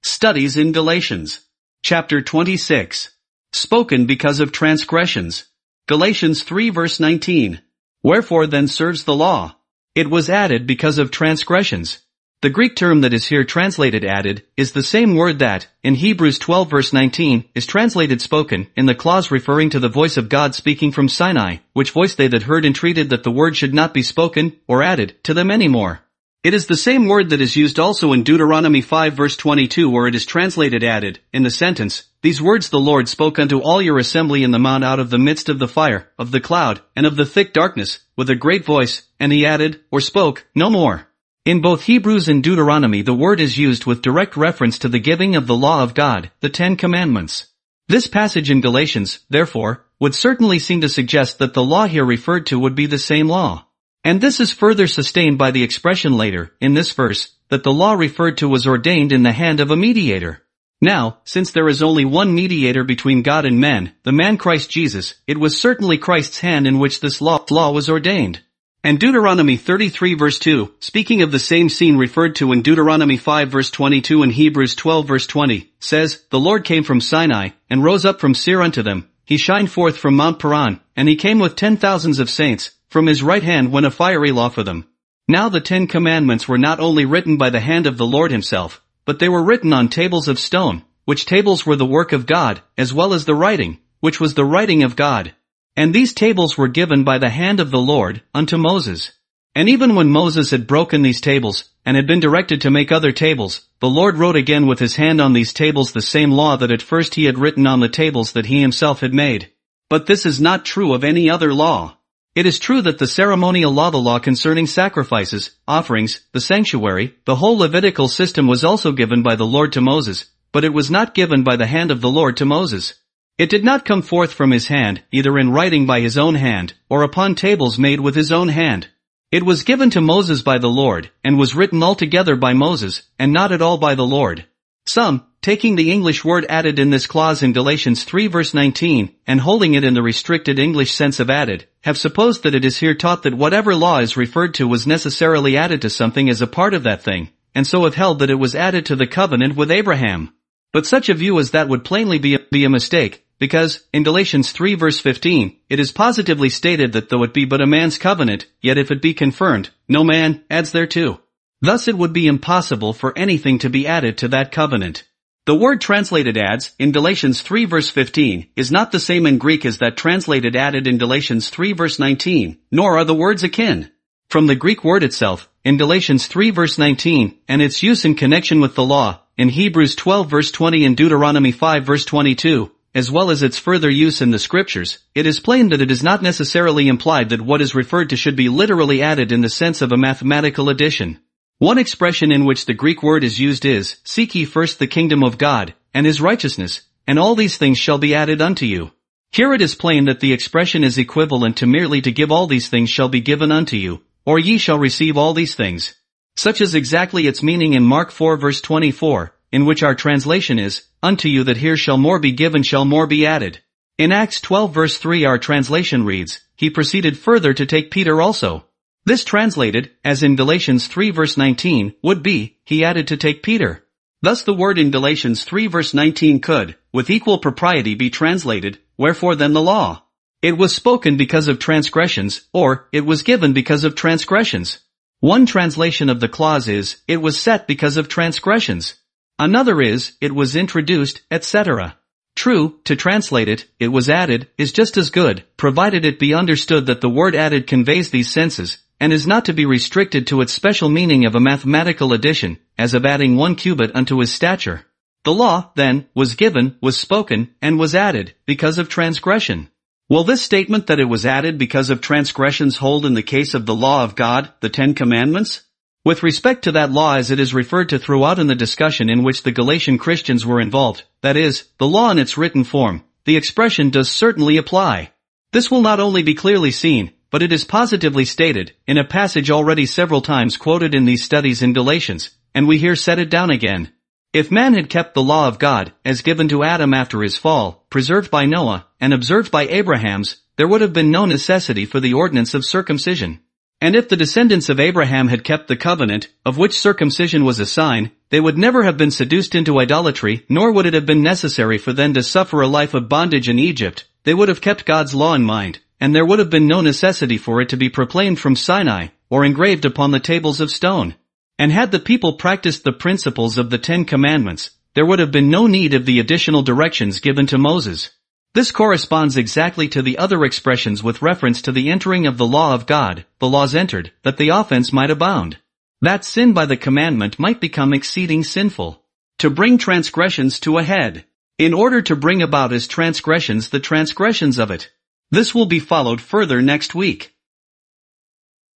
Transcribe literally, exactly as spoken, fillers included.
Studies in Galatians. Chapter twenty-six. Spoken because of transgressions. Galatians three verse nineteen. Wherefore then serves the law? It was added because of transgressions. The Greek term that is here translated added is the same word that, in Hebrews twelve verse nineteen, is translated spoken, in the clause referring to the voice of God speaking from Sinai, which voice they that heard entreated that the word should not be spoken, or added, to them any more. It is the same word that is used also in Deuteronomy five verse twenty-two where it is translated added, in the sentence, These words the Lord spoke unto all your assembly in the mount out of the midst of the fire, of the cloud, and of the thick darkness, with a great voice, and he added, or spoke, no more. In both Hebrews and Deuteronomy the word is used with direct reference to the giving of the law of God, the Ten Commandments. This passage in Galatians, therefore, would certainly seem to suggest that the law here referred to would be the same law. And this is further sustained by the expression later, in this verse, that the law referred to was ordained in the hand of a mediator. Now, since there is only one mediator between God and men, the man Christ Jesus, it was certainly Christ's hand in which this law, law was ordained. And Deuteronomy thirty-three verse two, speaking of the same scene referred to in Deuteronomy five verse twenty-two and Hebrews twelve verse twenty, says, The Lord came from Sinai, and rose up from Seir unto them. He shined forth from Mount Paran, and he came with ten thousands of saints. From his right hand went a fiery law for them. Now the Ten Commandments were not only written by the hand of the Lord himself, but they were written on tables of stone, which tables were the work of God, as well as the writing, which was the writing of God. And these tables were given by the hand of the Lord unto Moses. And even when Moses had broken these tables, and had been directed to make other tables, the Lord wrote again with his hand on these tables the same law that at first he had written on the tables that he himself had made. But this is not true of any other law. It is true that the ceremonial law, the law concerning sacrifices, offerings, the sanctuary, the whole Levitical system was also given by the Lord to Moses, but it was not given by the hand of the Lord to Moses. It did not come forth from his hand, either in writing by his own hand, or upon tables made with his own hand. It was given to Moses by the Lord, and was written altogether by Moses, and not at all by the Lord. Some, taking the English word added in this clause in Galatians three verse nineteen, and holding it in the restricted English sense of added, have supposed that it is here taught that whatever law is referred to was necessarily added to something as a part of that thing, and so have held that it was added to the covenant with Abraham. But such a view as that would plainly be a, be a mistake, because, in Galatians three verse fifteen, it is positively stated that though it be but a man's covenant, yet if it be confirmed, no man adds thereto. Thus it would be impossible for anything to be added to that covenant. The word translated adds, in Galatians three verse fifteen, is not the same in Greek as that translated added in Galatians three verse nineteen, nor are the words akin. From the Greek word itself, in Galatians three verse nineteen, and its use in connection with the law, in Hebrews twelve verse twenty and Deuteronomy five verse twenty-two, as well as its further use in the scriptures, it is plain that it is not necessarily implied that what is referred to should be literally added in the sense of a mathematical addition. One expression in which the Greek word is used is, Seek ye first the kingdom of God, and his righteousness, and all these things shall be added unto you. Here it is plain that the expression is equivalent to merely to give all these things shall be given unto you, or ye shall receive all these things. Such is exactly its meaning in Mark four verse twenty-four, in which our translation is, Unto you that here shall more be given shall more be added. In Acts twelve verse three our translation reads, He proceeded further to take Peter also. This translated, as in Galatians three verse nineteen, would be, he added to take Peter. Thus the word in Galatians three verse nineteen could, with equal propriety be translated, Wherefore then the law? It was spoken because of transgressions, or, it was given because of transgressions. One translation of the clause is, It was set because of transgressions. Another is, It was introduced, et cetera. True, to translate it, It was added, is just as good, provided it be understood that the word added conveys these senses, and is not to be restricted to its special meaning of a mathematical addition, as of adding one cubit unto his stature. The law, then, was given, was spoken, and was added, because of transgression. Will this statement that it was added because of transgressions hold in the case of the law of God, the Ten Commandments? With respect to that law as it is referred to throughout in the discussion in which the Galatian Christians were involved, that is, the law in its written form, the expression does certainly apply. This will not only be clearly seen, but it is positively stated, in a passage already several times quoted in these studies in Galatians, and we here set it down again. If man had kept the law of God, as given to Adam after his fall, preserved by Noah, and observed by Abraham's, there would have been no necessity for the ordinance of circumcision. And if the descendants of Abraham had kept the covenant, of which circumcision was a sign, they would never have been seduced into idolatry, nor would it have been necessary for them to suffer a life of bondage in Egypt. They would have kept God's law in mind, and there would have been no necessity for it to be proclaimed from Sinai, or engraved upon the tables of stone. And had the people practiced the principles of the Ten Commandments, there would have been no need of the additional directions given to Moses. This corresponds exactly to the other expressions with reference to the entering of the law of God. The laws entered, that the offense might abound. That sin by the commandment might become exceeding sinful. To bring transgressions to a head. In order to bring about as transgressions the transgressions of it. This will be followed further next week.